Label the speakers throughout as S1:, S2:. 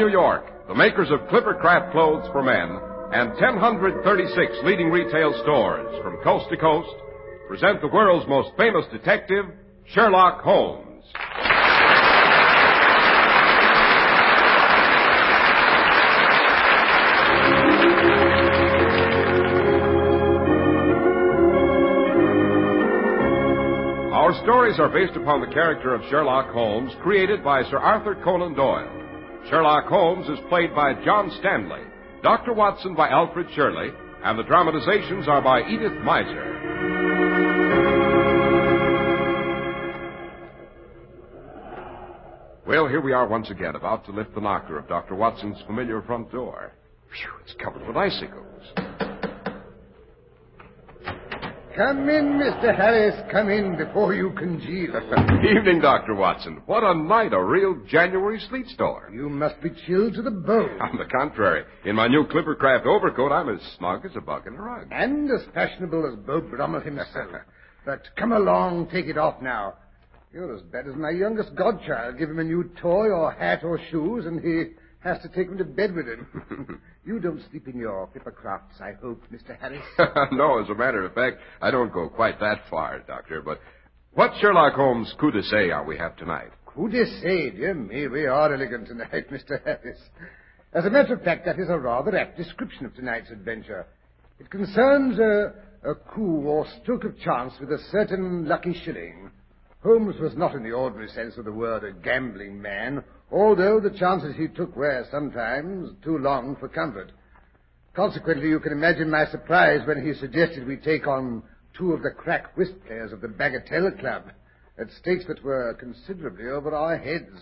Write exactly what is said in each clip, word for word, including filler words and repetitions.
S1: New York, the makers of Clippercraft clothes for men, and ten thirty-six leading retail stores from coast to coast, present the world's most famous detective, Sherlock Holmes. Our stories are based upon the character of Sherlock Holmes, created by Sir Arthur Conan Doyle. Sherlock Holmes is played by John Stanley, Doctor Watson by Alfred Shirley, and the dramatizations are by Edith Meiser. Well, here we are once again, about to lift the knocker of Doctor Watson's familiar front door. Phew, it's covered with icicles.
S2: Come in, Mister Harris. Come in before you congeal.
S1: Evening, Doctor Watson. What a night, a real January sleet storm.
S2: You must be chilled to the bone.
S1: On the contrary. In my new Clippercraft overcoat, I'm as snug as a bug in a rug.
S2: And as fashionable as Beau Brummel himself. But come along, take it off now. You're as bad as my youngest godchild. Give him a new toy or hat or shoes, and he has to take him to bed with him. You don't sleep in your Clippercrafts, I hope, Mister Harris?
S1: No, as a matter of fact, I don't go quite that far, Doctor. But what Sherlock Holmes coup d'essai are we have tonight?
S2: Coup d'essai, dear me, we are elegant tonight, Mister Harris. As a matter of fact, that is a rather apt description of tonight's adventure. It concerns a, a coup or stroke of chance with a certain lucky shilling. Holmes was not in the ordinary sense of the word a gambling man, although the chances he took were sometimes too long for comfort. Consequently, you can imagine my surprise when he suggested we take on two of the crack whist players of the Bagatelle Club at stakes that were considerably over our heads.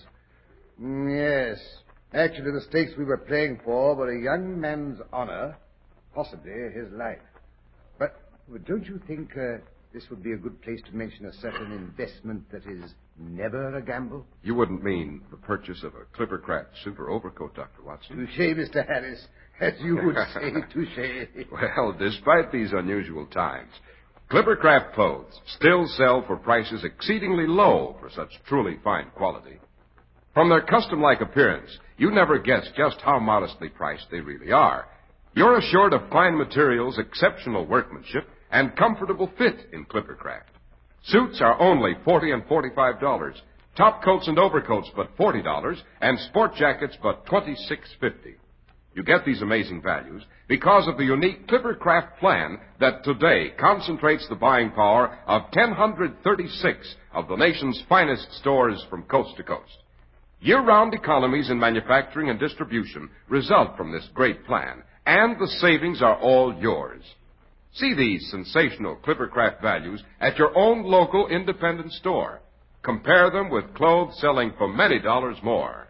S2: Mm, yes, actually the stakes we were playing for were a young man's honor, possibly his life. But don't you think uh, this would be a good place to mention a certain investment that is never a gamble?
S1: You wouldn't mean the purchase of a Clippercraft super overcoat, Doctor Watson?
S2: Touché, Mister Harris. As you would say, touché.
S1: Well, despite these unusual times, Clippercraft clothes still sell for prices exceedingly low for such truly fine quality. From their custom-like appearance, you never guess just how modestly priced they really are. You're assured of fine materials, exceptional workmanship, and comfortable fit in Clippercraft. Suits are only forty dollars and forty-five dollars. Top coats and overcoats but forty dollars, and sport jackets but twenty-six fifty. You get these amazing values because of the unique Clippercraft plan that today concentrates the buying power of ten thirty-six of the nation's finest stores from coast to coast. Year-round economies in manufacturing and distribution result from this great plan, and the savings are all yours. See these sensational Clippercraft values at your own local independent store. Compare them with clothes selling for many dollars more.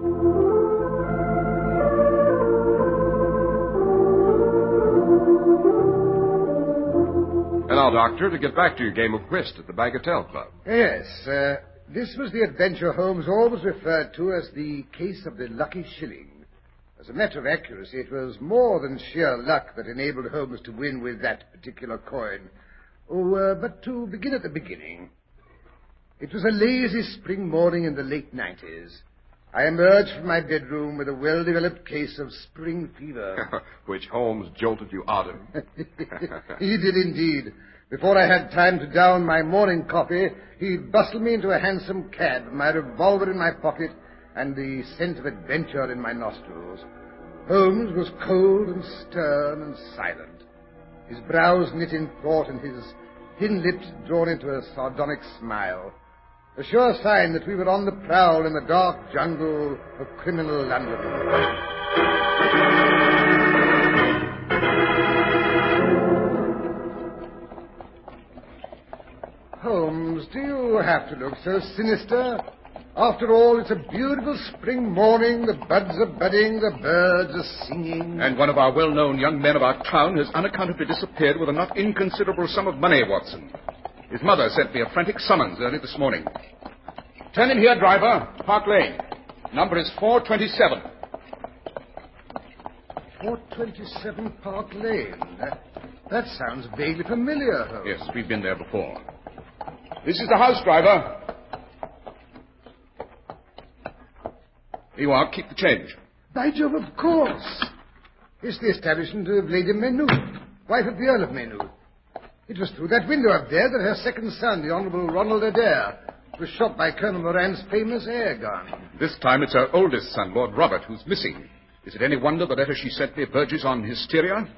S1: And now, Doctor, to get back to your game of whist at the Bagatelle Club.
S2: Yes, uh, this was the adventure Holmes always referred to as the case of the lucky shilling. As a matter of accuracy, it was more than sheer luck that enabled Holmes to win with that particular coin. Oh, uh, but to begin at the beginning. It was a lazy spring morning in the late nineties. I emerged from my bedroom with a well-developed case of spring fever.
S1: Which Holmes jolted you out of.
S2: He did indeed. Before I had time to down my morning coffee, he bustled me into a hansom cab, my revolver in my pocket, and the scent of adventure in my nostrils. Holmes was cold and stern and silent, his brows knit in thought and his thin lips drawn into a sardonic smile, a sure sign that we were on the prowl in the dark jungle of criminal London. Holmes, do you have to look so sinister? After all, it's a beautiful spring morning. The buds are budding, the birds are singing.
S3: And one of our well-known young men of our town has unaccountably disappeared with a not inconsiderable sum of money, Watson. His mother sent me a frantic summons early this morning. Turn in here, driver. Park Lane. Number is four twenty-seven.
S2: four twenty-seven Park Lane. That, that sounds vaguely familiar, Holmes.
S3: Yes, we've been there before. This is the house, driver. Here you are. Keep the change.
S2: By Jove, of course. It's the establishment of Lady Maynooth, wife of the Earl of Maynooth. It was through that window up there that her second son, the Honourable Ronald Adair, was shot by Colonel Moran's famous air gun.
S3: This time it's her oldest son, Lord Robert, who's missing. Is it any wonder the letter she sent me verges on hysteria?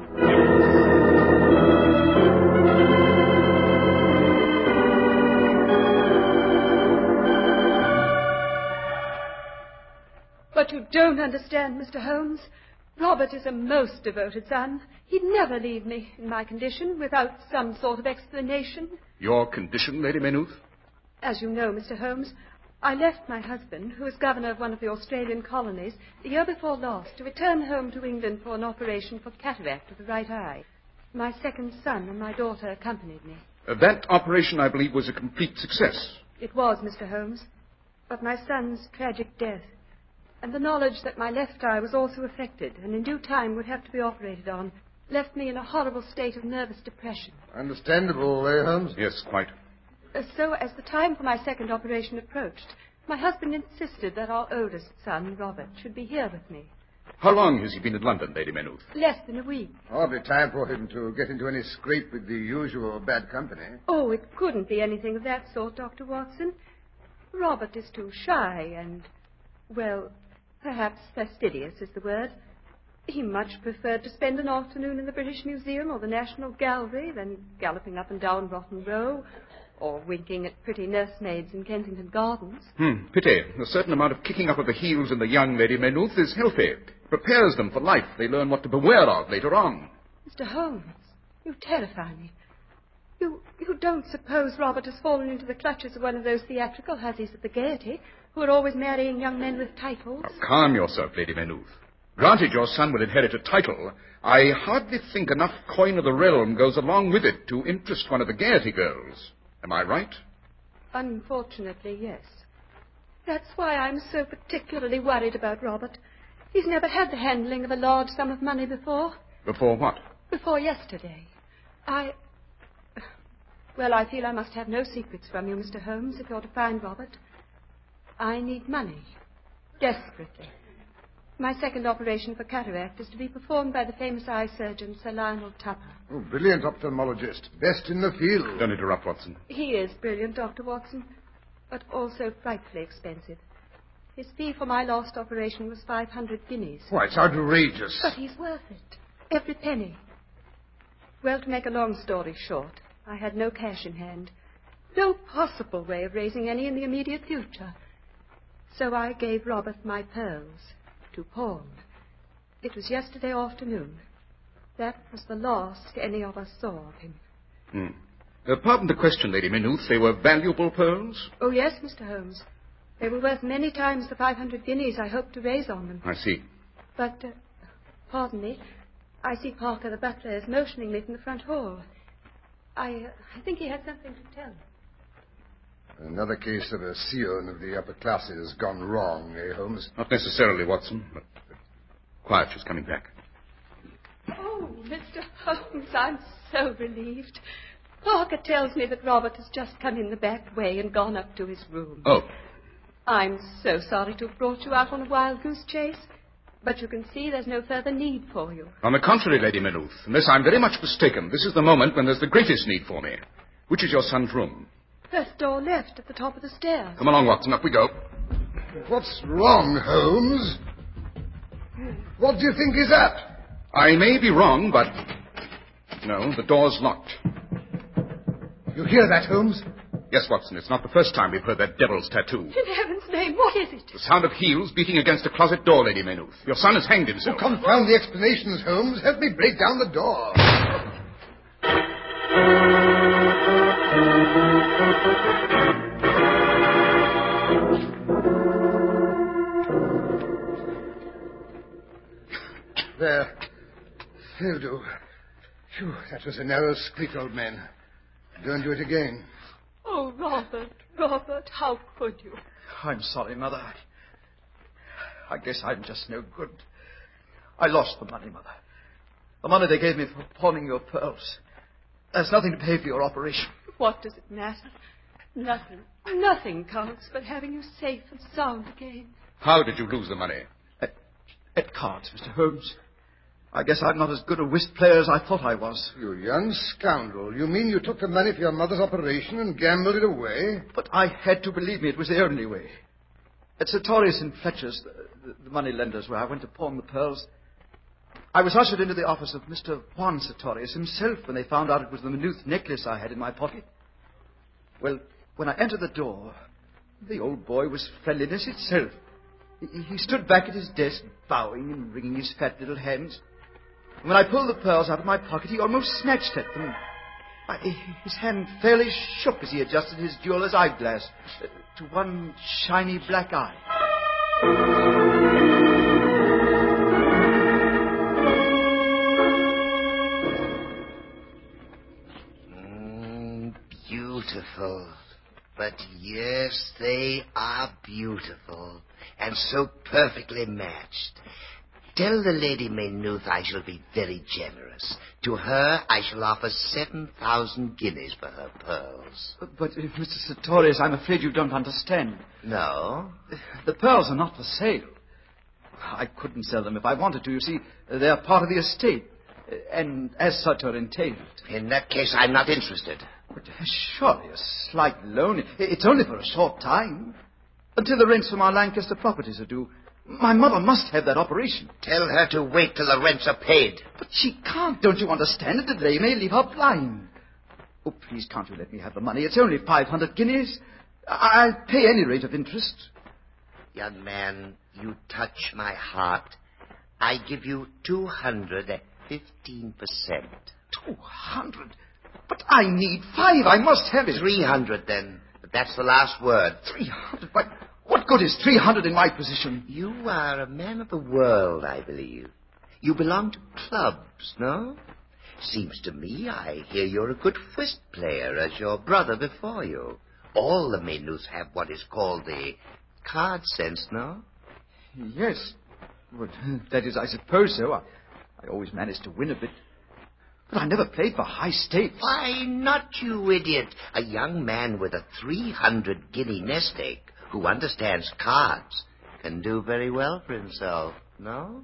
S4: But you don't understand, Mister Holmes. Robert is a most devoted son. He'd never leave me in my condition without some sort of explanation.
S3: Your condition, Lady Maynooth?
S4: As you know, Mister Holmes, I left my husband, who is governor of one of the Australian colonies, the year before last, to return home to England for an operation for cataract of the right eye. My second son and my daughter accompanied me.
S3: Uh, that operation, I believe, was a complete success.
S4: It was, Mister Holmes. But my son's tragic death, and the knowledge that my left eye was also affected and in due time would have to be operated on, left me in a horrible state of nervous depression.
S2: Understandable, eh, Holmes?
S3: Yes, quite.
S4: Uh, so, as the time for my second operation approached, my husband insisted that our oldest son, Robert, should be here with me.
S3: How long has he been in London, Lady Maynooth?
S4: Less than a week.
S2: Hardly time for him to get into any scrape with the usual bad company.
S4: Oh, it couldn't be anything of that sort, Doctor Watson. Robert is too shy and, well, perhaps fastidious is the word. He much preferred to spend an afternoon in the British Museum or the National Gallery than galloping up and down Rotten Row or winking at pretty nursemaids in Kensington Gardens.
S3: Hmm, pity. A certain amount of kicking up of the heels in the young Lady Maynooth is healthy. Prepares them for life. They learn what to beware of later on.
S4: Mister Holmes, you terrify me. You you don't suppose Robert has fallen into the clutches of one of those theatrical hussies at the Gaiety who are always marrying young men with titles?
S3: Now, calm yourself, Lady Maynooth. Granted your son will inherit a title, I hardly think enough coin of the realm goes along with it to interest one of the Gaiety girls. Am I right?
S4: Unfortunately, yes. That's why I'm so particularly worried about Robert. He's never had the handling of a large sum of money before.
S3: Before what?
S4: Before yesterday. I... Well, I feel I must have no secrets from you, Mister Holmes, if you're to find Robert. I need money. Desperately. My second operation for cataract is to be performed by the famous eye surgeon, Sir Lionel Tupper.
S2: Oh, brilliant ophthalmologist. Best in the field.
S3: Don't interrupt, Watson.
S4: He is brilliant, Doctor Watson, but also frightfully expensive. His fee for my last operation was five hundred guineas.
S2: Why, it's outrageous.
S4: But he's worth it. Every penny. Well, to make a long story short, I had no cash in hand. No possible way of raising any in the immediate future. So I gave Robert my pearls to pawn. It was yesterday afternoon. That was the last any of us saw of him.
S3: Hmm. Uh, pardon the question, Lady Maynooth. They were valuable pearls?
S4: Oh, yes, Mister Holmes. They were worth many times the five hundred guineas I hoped to raise on them.
S3: I see.
S4: But, uh, pardon me, I see Parker the butler is motioning me from the front hall. I, uh, I think he had something to tell me.
S2: Another case of a scion of the upper classes gone wrong, eh, Holmes?
S3: Not necessarily, Watson, but uh, quiet, she's coming back.
S4: Oh, Mister Holmes, I'm so relieved. Parker tells me that Robert has just come in the back way and gone up to his room.
S3: Oh.
S4: I'm so sorry to have brought you out on a wild goose chase, but you can see there's no further need for you.
S3: On the contrary, Lady Maynooth, unless I'm very much mistaken, this is the moment when there's the greatest need for me. Which is your son's room?
S4: First door left at the top of the stairs.
S3: Come along, Watson, up we go.
S2: What's wrong, Holmes? What do you think is that?
S3: I may be wrong, but... No, the door's locked.
S2: You hear that, Holmes?
S3: Yes, Watson, it's not the first time we've heard that devil's tattoo.
S4: In heaven's name, what is it?
S3: The sound of heels beating against a closet door, Lady Maynooth. Your son has hanged himself.
S2: Oh, confound the explanations, Holmes. Help me break down the door. There. That'll do. Phew, that was a narrow squeak, old man. Don't do it again.
S4: Oh, Robert, Robert, how could you?
S5: I'm sorry, Mother. I, I guess I'm just no good. I lost the money, Mother. The money they gave me for pawning your pearls. There's nothing to pay for your operation.
S4: What does it matter? Nothing. Nothing counts but having you safe and sound again.
S3: How did you lose the money?
S5: Uh, At cards, Mister Holmes. I guess I'm not as good a whist player as I thought I was.
S2: You young scoundrel. You mean you took the money for your mother's operation and gambled it away?
S5: But I had to, believe me, it was the only way. At Sartorius and Fletcher's, the, the money lenders where I went to pawn the pearls, I was ushered into the office of Mister Juan Sartorius himself when they found out it was the Maynooth necklace I had in my pocket. Well, when I entered the door, the old boy was friendliness itself. He, he stood back at his desk, bowing and wringing his fat little hands. And when I pulled the pearls out of my pocket, he almost snatched at them. I, his hand fairly shook as he adjusted his jeweller's eyeglass uh, to one shiny black eye.
S6: Mm, beautiful. But yes, they are beautiful, and so perfectly matched. Tell the Lady Maynooth I shall be very generous. To her, I shall offer seven thousand guineas for her pearls.
S5: But, but uh, Mister Sartorius, I'm afraid you don't understand.
S6: No?
S5: The pearls are not for sale. I couldn't sell them if I wanted to. You see, they're part of the estate, and as such are entailed.
S6: In that case, I'm not interested.
S5: But uh, surely a slight loan. It's only for a short time. Until the rents from our Lancaster properties are due. My mother must have that operation.
S6: Tell her to wait till the rents are paid.
S5: But she can't. Don't you understand? A delay may leave her blind. Oh, please, can't you let me have the money? It's only five hundred guineas. I'll pay any rate of interest.
S6: Young man, you touch my heart. I give you two hundred at fifteen percent.
S5: Two hundred? But I need five. I must have it.
S6: Three hundred, then. But that's the last word.
S5: Three hundred? But what good is three hundred in my position?
S6: You are a man of the world, I believe. You belong to clubs, no? Seems to me I hear you're a good whist player, as your brother before you. All the Maynooths have what is called the card sense, no?
S5: Yes. Well, that is, I suppose so. I, I always managed to win a bit. But I never played for high stakes.
S6: Why not, you idiot? A young man with a three hundred guinea nest egg who understands cards can do very well for himself, no?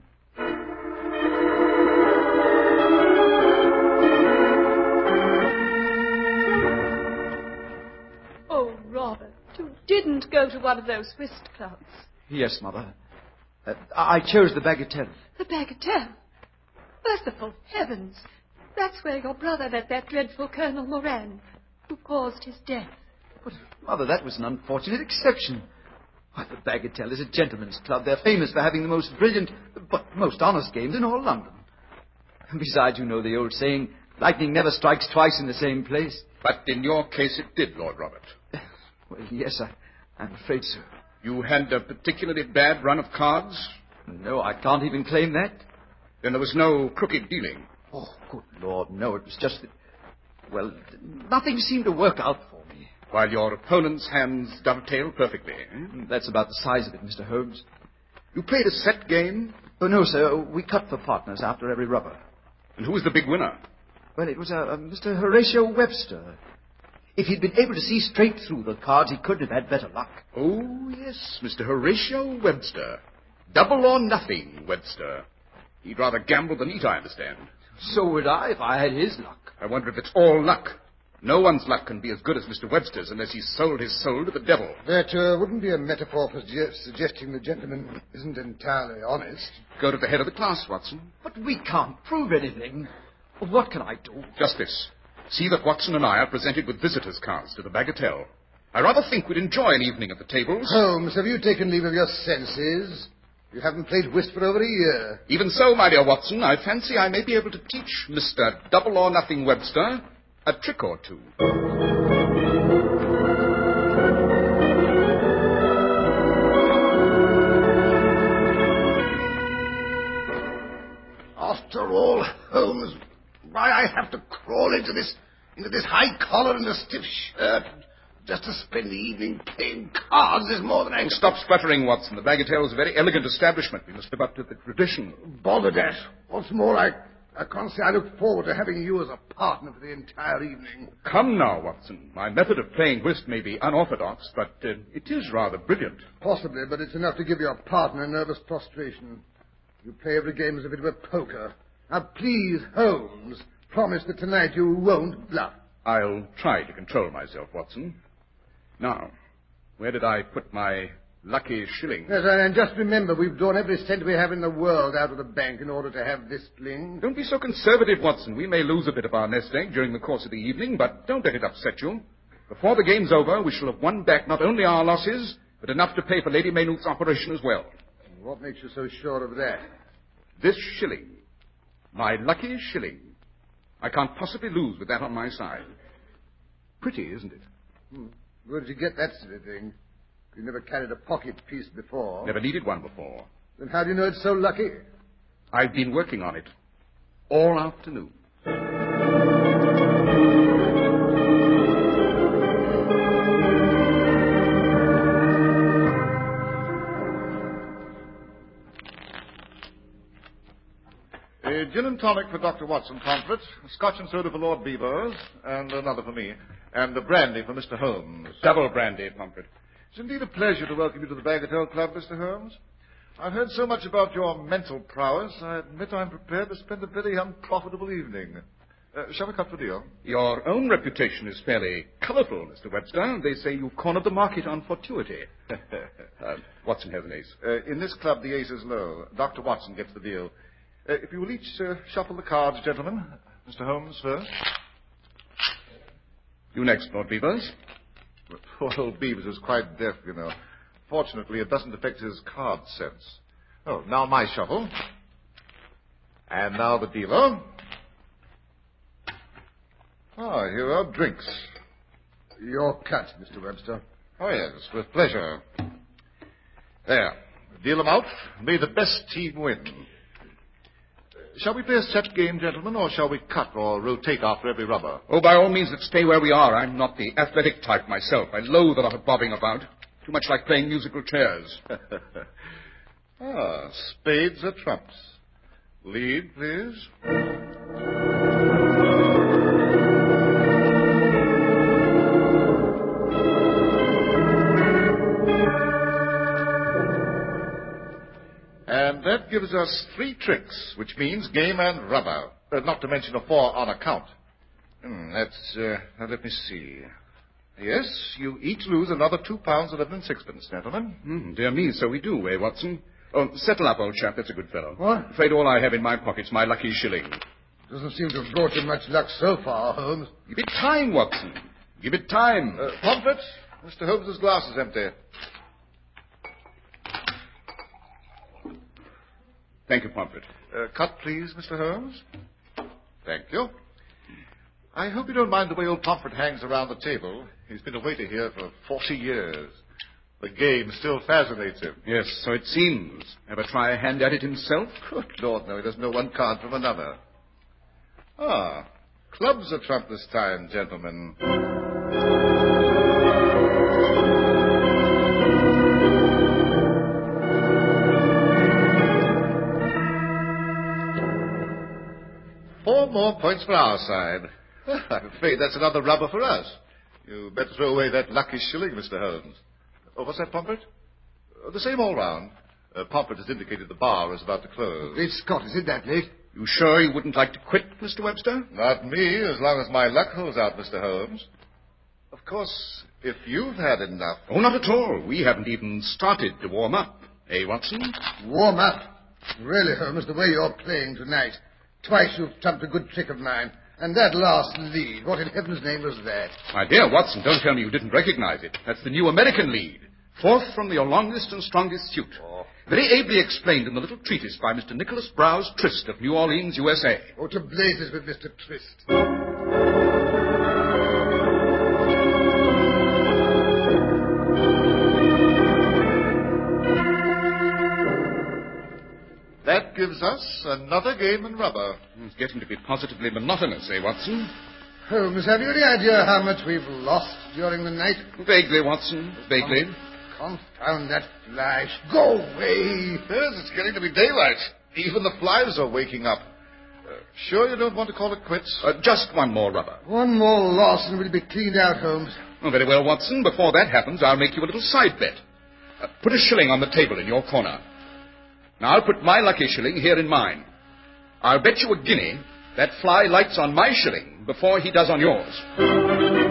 S4: Oh, Robert, you didn't go to one of those whist clubs.
S5: Yes, Mother. Uh, I chose the Bagatelle.
S4: The Bagatelle? Merciful heavens! That's where your brother met that dreadful Colonel Moran, who caused his death.
S5: But, Mother, that was an unfortunate exception. Why, the Bagatelle is a gentleman's club. They're famous for having the most brilliant, but most honest games in all London. And besides, you know the old saying, lightning never strikes twice in the same place.
S3: But in your case it did, Lord Robert.
S5: Well, yes, I, I'm afraid so.
S3: You had a particularly bad run of cards?
S5: No, I can't even claim that.
S3: Then there was no crooked dealing?
S5: Oh, good Lord, no. It was just that, well, nothing seemed to work out for me.
S3: While your opponent's hands dovetailed perfectly, eh?
S5: That's about the size of it, Mister Holmes.
S3: You played a set game?
S5: Oh, no, sir. We cut for partners after every rubber.
S3: And who was the big winner?
S5: Well, it was uh, uh, Mister Horatio Webster. If he'd been able to see straight through the cards, he couldn't have had better luck.
S3: Oh, yes, Mister Horatio Webster. Double or nothing, Webster. He'd rather gamble than eat, I understand.
S5: So would I if I had his luck.
S3: I wonder if it's all luck. No one's luck can be as good as Mister Webster's unless he's sold his soul to the devil.
S2: That uh, wouldn't be a metaphor for su- suggesting the gentleman isn't entirely honest.
S3: Go to the head of the class, Watson.
S5: But we can't prove anything. What can I do?
S3: Just this. See that Watson and I are presented with visitors' cards to the Bagatelle. I rather think we'd enjoy an evening at the tables.
S2: Holmes, have you taken leave of your senses? You haven't played whist for over a year.
S3: Even so, my dear Watson, I fancy I may be able to teach Mister Double or Nothing Webster a trick or two.
S2: After all, Holmes, why I have to crawl into this into this high collar and a stiff shirt just to spend the evening playing cards is more than I...
S3: Stop spluttering, Watson. The Bagatelle is a very elegant establishment. We must live up to the tradition.
S2: Bother that. What's more, I, I can't say I look forward to having you as a partner for the entire evening.
S3: Come now, Watson. My method of playing whist may be unorthodox, but uh, it is rather brilliant.
S2: Possibly, but it's enough to give your partner nervous prostration. You play every game as if it were poker. Now, please, Holmes, promise that tonight you won't bluff.
S3: I'll try to control myself, Watson. Now, where did I put my lucky shilling?
S2: Yes, and just remember, we've drawn every cent we have in the world out of the bank in order to have this fling.
S3: Don't be so conservative, Watson. We may lose a bit of our nest egg during the course of the evening, but don't let it upset you. Before the game's over, we shall have won back not only our losses, but enough to pay for Lady Maynooth's operation as well.
S2: What makes you so sure of that?
S3: This shilling. My lucky shilling. I can't possibly lose with that on my side. Pretty, isn't it?
S2: Hmm. Where did you get that silly thing? You never carried a pocket piece before.
S3: Never needed one before.
S2: Then how do you know it's so lucky?
S3: I've been working on it all afternoon.
S7: A gin and tonic for Doctor Watson, Pomfret, a scotch and soda for Lord Beavers, and another for me, and a brandy for Mister Holmes.
S3: Double brandy, Pomfret.
S7: It's indeed a pleasure to welcome you to the Bagatelle Club, Mister Holmes. I've heard so much about your mental prowess, I admit I'm prepared to spend a very unprofitable evening. Uh, shall we cut the deal?
S3: Your own reputation is fairly colourful, Mister Webster. They say you've cornered the market on fortuity. uh, Watson has an ace.
S7: Uh, in this club, the ace is low. Doctor Watson gets the deal. Uh, if you will each uh, shuffle the cards, gentlemen. Mister Holmes first.
S3: You next, Lord Beavers.
S7: But poor old Beavers is quite deaf, you know. Fortunately, it doesn't affect his card sense. Oh, now my shuffle. And now the dealer. Ah, here are drinks.
S2: Your cut, Mister Webster.
S7: Oh, yes, with pleasure. There. Deal them out. May the best team win. Shall we play a set game, gentlemen, or shall we cut or rotate after every rubber?
S3: Oh, by all means, let's stay where we are. I'm not the athletic type myself. I loathe a lot of bobbing about. Too much like playing musical chairs.
S7: Ah, spades are trumps. Lead, please. And that gives us three tricks, which means game and rubber. Uh, not to mention a four on account. Hmm, that's, uh, now let me see. Yes, you each lose another two pounds, eleven and sixpence, gentlemen.
S3: Mm, dear me, so we do, eh, Watson? Oh, settle up, old chap. That's a good fellow.
S2: What?
S3: Afraid all I have in my pocket's my lucky shilling.
S2: Doesn't seem to have brought you much luck so far, Holmes.
S3: Give it time, Watson. Give it time.
S7: Uh, Pomfret, Mister Holmes's glass is empty.
S3: Thank you, Pomfret.
S7: Uh, cut, please, Mister Holmes. Thank you. I hope you don't mind the way old Pomfret hangs around the table. He's been a waiter here for forty years. The game still fascinates him.
S3: Yes, so it seems. Ever try a hand at it himself?
S7: Good Lord, no, he doesn't know one card from another. Ah, clubs are trump this time, gentlemen. Four more points for our side. I'm afraid that's another rubber for us. You better throw away that lucky shilling, Mister Holmes. Oh, what's that, Pomfret? Uh, the same all round. Uh, Pomfret has indicated the bar is about to close.
S2: Great Scott, is it that late?
S3: You sure you wouldn't like to quit, Mister Webster?
S7: Not me, as long as my luck holds out, Mister Holmes. Of course, if you've had enough...
S3: Oh, not at all. We haven't even started to warm up. Eh, Watson?
S2: Warm up? Really, Holmes, the way you're playing tonight. Twice you've trumped a good trick of mine. And that last lead, what in heaven's name was that?
S3: My dear Watson, don't tell me you didn't recognize it. That's the new American lead. Fourth from your longest and strongest suit.
S2: Oh.
S3: Very ably explained in the little treatise by Mister Nicholas Browse Trist of New Orleans, U S A.
S2: Oh, to blazes with Mister Trist.
S7: That gives us another game in rubber.
S3: It's getting to be positively monotonous, eh, Watson?
S2: Holmes, have you any idea how much we've lost during the night?
S3: Vaguely, Watson, vaguely.
S2: Um, confound that fly. Go away.
S7: Yes, it's getting to be daylight. Even the flies are waking up. Uh, sure you don't want to call it quits?
S3: Uh, just one more rubber.
S2: One more loss and we'll be cleaned out, Holmes.
S3: Oh, very well, Watson. Before that happens, I'll make you a little side bet. Uh, put a shilling on the table in your corner. Now, I'll put my lucky shilling here in mine. I'll bet you a guinea that fly lights on my shilling before he does on yours.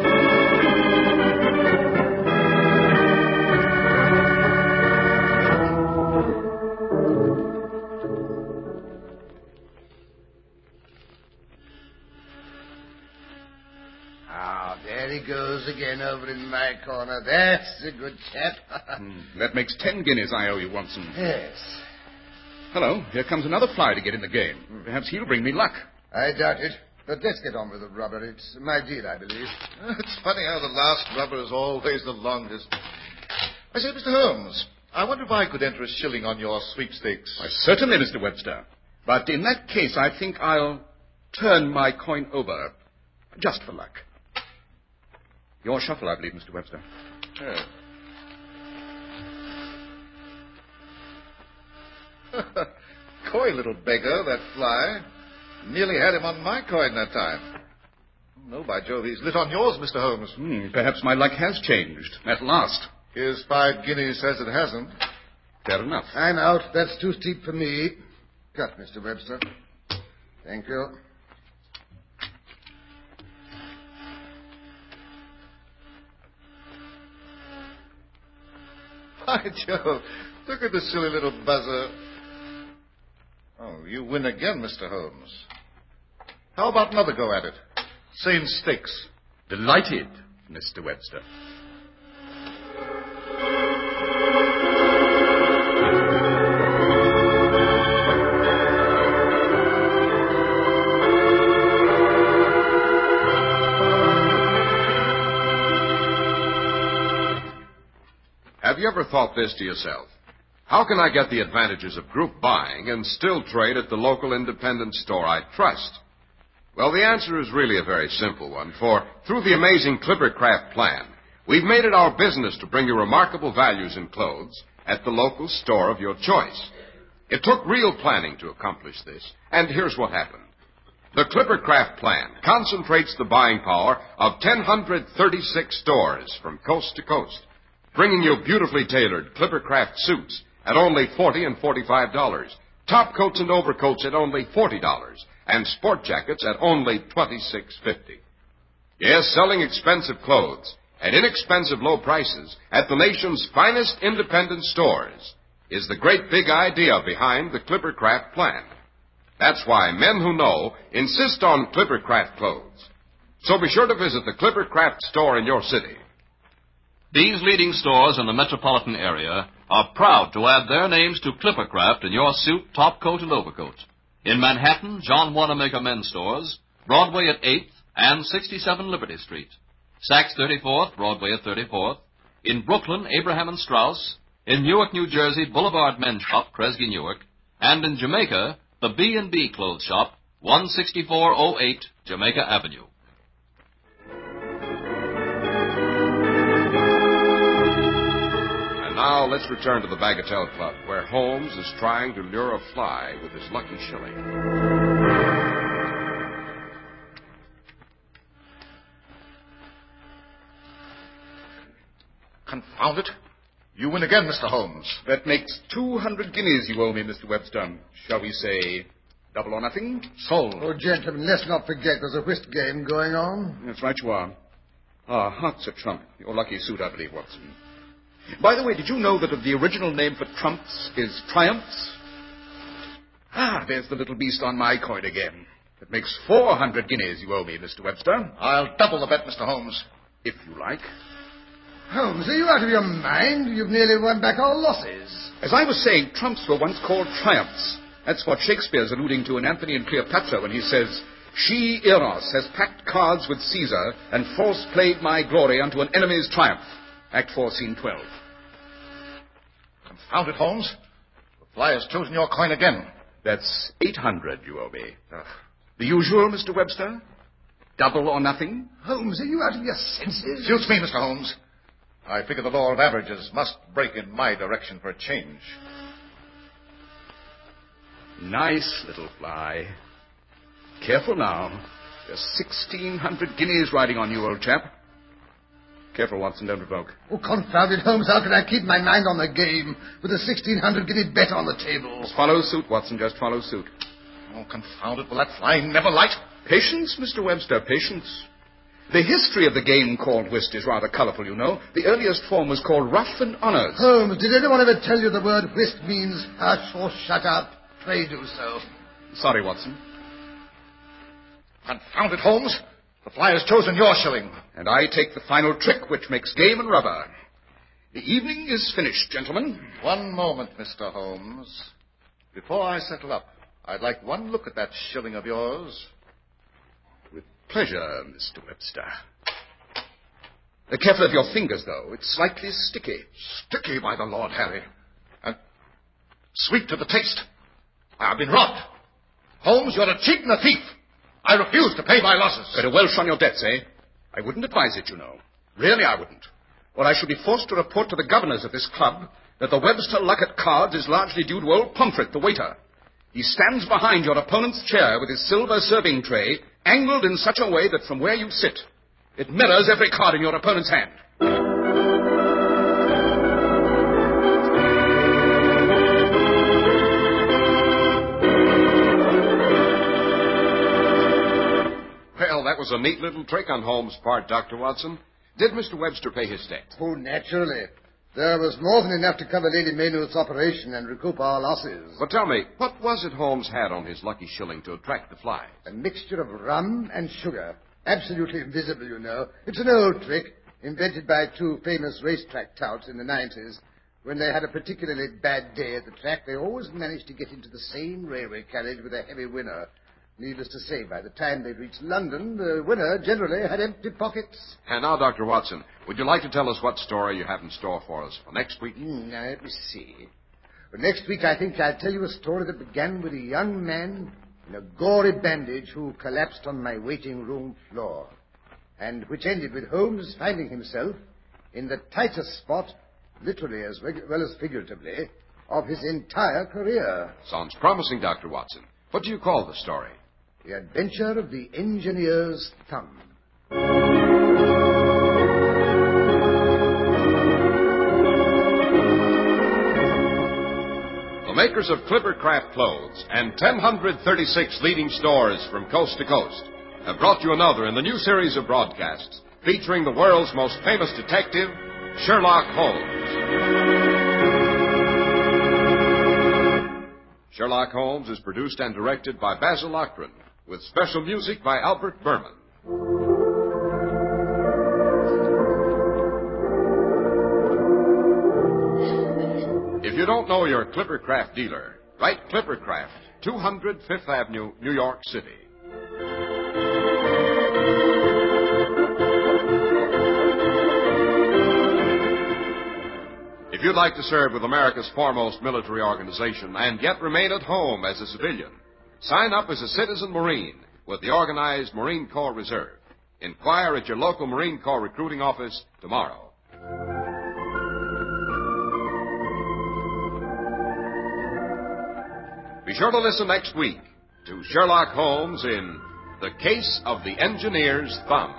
S2: Ah, there he goes again over in my corner. That's a good chap.
S3: Hmm, that makes ten guineas I owe you, Watson.
S2: Yes.
S3: Hello, here comes another fly to get in the game. Perhaps he'll bring me luck.
S2: I doubt it. But let's get on with the rubber. It's my deal, I believe.
S7: It's funny how the last rubber is always the longest. I say, Mister Holmes, I wonder if I could enter a shilling on your sweepstakes.
S3: Why, certainly, Mister Webster. But in that case, I think I'll turn my coin over, just for luck. Your shuffle, I believe, Mister Webster.
S7: Yeah. Coy little beggar, that fly. Nearly had him on my coin that time. No, by Jove, he's lit on yours, Mister Holmes.
S3: Hmm, perhaps my luck has changed, at last.
S7: Here's five guineas says it hasn't.
S3: Fair enough.
S2: I'm out. That's too steep for me. Cut, Mister Webster. Thank you.
S7: By Jove, look at the silly little buzzer. Oh, you win again, Mister Holmes. How about another go at it? Same stakes.
S3: Delighted, Mister Webster.
S1: Have you ever thought this to yourself? How can I get the advantages of group buying and still trade at the local independent store I trust? Well, the answer is really a very simple one, for through the amazing Clippercraft plan, we've made it our business to bring you remarkable values in clothes at the local store of your choice. It took real planning to accomplish this, and here's what happened. The Clippercraft plan concentrates the buying power of one thousand thirty-six stores from coast to coast, bringing you beautifully tailored Clippercraft suits at only forty dollars and forty-five dollars, top coats and overcoats at only forty dollars, and sport jackets at only twenty-six fifty. Yes, selling expensive clothes at inexpensive low prices at the nation's finest independent stores is the great big idea behind the Clippercraft plan. That's why men who know insist on Clippercraft clothes. So be sure to visit the Clippercraft store in your city.
S8: These leading stores in the metropolitan area are proud to add their names to Clippercraft in your suit, top coat, and overcoat. In Manhattan, John Wanamaker Men's Stores, Broadway at eighth and sixty-seven Liberty Street. Saks thirty-fourth, Broadway at thirty-fourth. In Brooklyn, Abraham and Straus. In Newark, New Jersey, Boulevard Men's Shop, Kresge Newark. And in Jamaica, the B and B Clothes Shop, one sixty-four oh eight Jamaica Avenue.
S1: Now let's return to the Bagatelle Club, where Holmes is trying to lure a fly with his lucky shilling.
S7: Confound it. You win again, Mister Holmes.
S3: That makes two hundred guineas you owe me, Mister Webster. Shall we say double or nothing?
S7: Sold.
S2: Oh, gentlemen, let's not forget there's a whist game going on.
S3: That's right, you are. Ah, hearts are trump. Your lucky suit, I believe, Watson. By the way, did you know that the original name for trumps is triumphs? Ah, there's the little beast on my coin again. That makes four hundred guineas you owe me, Mister Webster.
S7: I'll double the bet, Mister Holmes.
S3: If you like.
S2: Holmes, are you out of your mind? You've nearly won back our losses.
S3: As I was saying, trumps were once called triumphs. That's what Shakespeare's alluding to in Antony and Cleopatra when he says, "She, Eros, has packed cards with Caesar and false played my glory unto an enemy's triumph." Act four, Scene twelve.
S7: Confound it, Holmes. The fly has chosen your coin again.
S3: That's eight hundred you owe me. Uh, the usual, Mister Webster? Double or nothing?
S2: Holmes, are you out of your senses?
S7: Suits me, Mister Holmes. I figure the law of averages must break in my direction for a change.
S3: Nice little fly. Careful now. There's sixteen hundred guineas riding on you, old chap. Careful, Watson. Don't provoke.
S2: Oh, confound it, Holmes. How can I keep my mind on the game with a sixteen hundred guinea bet on the table?
S3: Just follow suit, Watson. Just follow suit.
S7: Oh, confound it. Will that fly never light?
S3: Patience, Mister Webster, patience. The history of the game called whist is rather colorful, you know. The earliest form was called rough and honors.
S2: Holmes, did anyone ever tell you the word whist means hush or shut up? Pray do so.
S3: Sorry, Watson.
S7: Confound it, Holmes. The fly has chosen your shilling.
S3: And I take the final trick, which makes game and rubber. The evening is finished, gentlemen.
S7: One moment, Mister Holmes. Before I settle up, I'd like one look at that shilling of yours.
S3: With pleasure, Mister Webster. Uh, careful of your fingers, though. It's slightly sticky.
S7: Sticky, by the Lord Harry. And sweet to the taste. I've been robbed. Holmes, you're a cheat and a thief. I refuse to pay my losses.
S3: Better welsh on your debts, eh? I wouldn't advise it, you know. Really, I wouldn't. Or I should be forced to report to the governors of this club that the Webster luck at cards is largely due to old Pomfret, the waiter. He stands behind your opponent's chair with his silver serving tray, angled in such a way that from where you sit, it mirrors every card in your opponent's hand.
S1: Well, that was a neat little trick on Holmes' part, Doctor Watson. Did Mister Webster pay his debt?
S2: Oh, naturally. There was more than enough to cover Lady Maynooth's operation and recoup our losses.
S1: But tell me, what was it Holmes had on his lucky shilling to attract the flies?
S2: A mixture of rum and sugar. Absolutely invisible, you know. It's an old trick, invented by two famous racetrack touts in the nineties. When they had a particularly bad day at the track, they always managed to get into the same railway carriage with a heavy winner. Needless to say, by the time they'd reached London, the winner generally had empty pockets.
S1: And now, Doctor Watson, would you like to tell us what story you have in store for us for next week?
S2: Mm, now, let me see. Well, next week, I think I'll tell you a story that began with a young man in a gory bandage who collapsed on my waiting room floor, and which ended with Holmes finding himself in the tightest spot, literally as well as figuratively, of his entire career.
S1: Sounds promising, Doctor Watson. What do you call the story?
S2: The Adventure of the Engineer's Thumb.
S1: The makers of Clippercraft Clothes and one hundred thirty-six leading stores from coast to coast have brought you another in the new series of broadcasts featuring the world's most famous detective, Sherlock Holmes. Sherlock Holmes is produced and directed by Basil Lochran, with special music by Albert Berman. If you don't know your Clippercraft dealer, write Clippercraft, two hundred Fifth Avenue, New York City. If you'd like to serve with America's foremost military organization and yet remain at home as a civilian, sign up as a citizen Marine with the organized Marine Corps Reserve. Inquire at your local Marine Corps recruiting office tomorrow. Be sure to listen next week to Sherlock Holmes in The Case of the Engineer's Thumb.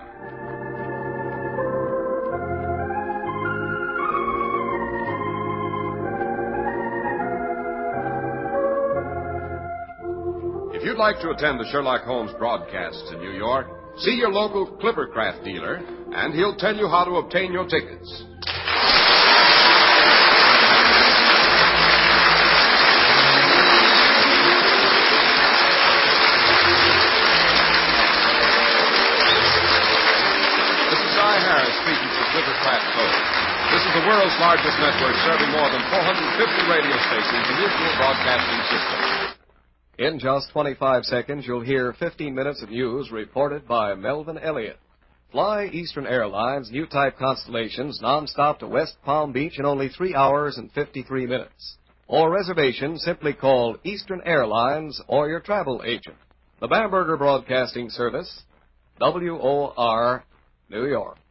S1: If you'd like to attend the Sherlock Holmes broadcasts in New York, see your local Clippercraft dealer, and he'll tell you how to obtain your tickets. This is Guy Harris speaking for Clippercraft Clothes. This is the world's largest network serving more than four hundred fifty radio stations in mutual broadcasting systems.
S9: In just twenty-five seconds, you'll hear fifteen minutes of news reported by Melvin Elliott. Fly Eastern Airlines new type Constellations nonstop to West Palm Beach in only three hours and fifty-three minutes. For reservations, simply call Eastern Airlines or your travel agent. The Bamberger Broadcasting Service, W O R, New York.